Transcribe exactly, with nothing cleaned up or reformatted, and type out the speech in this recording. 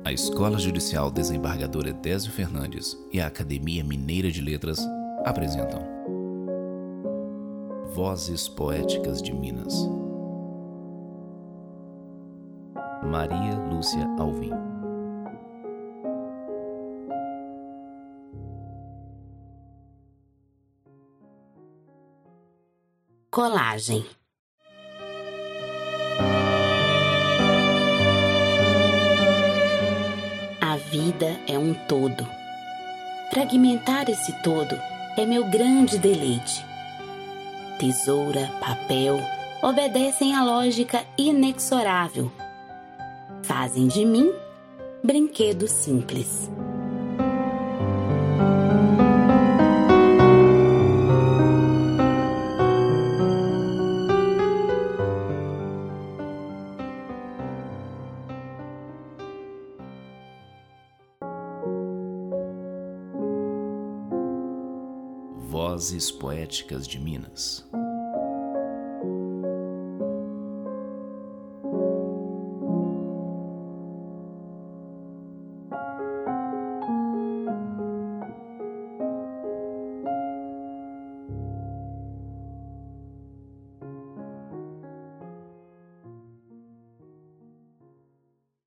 A Escola Judicial Desembargador Edésio Fernandes e a Academia Mineira de Letras apresentam Vozes Poéticas de Minas. Maria Lúcia Alvim. Colagem. A vida é um todo. Fragmentar esse todo é meu grande deleite. Tesoura, papel, obedecem à lógica inexorável. Fazem de mim brinquedo simples. Vozes Poéticas de Minas.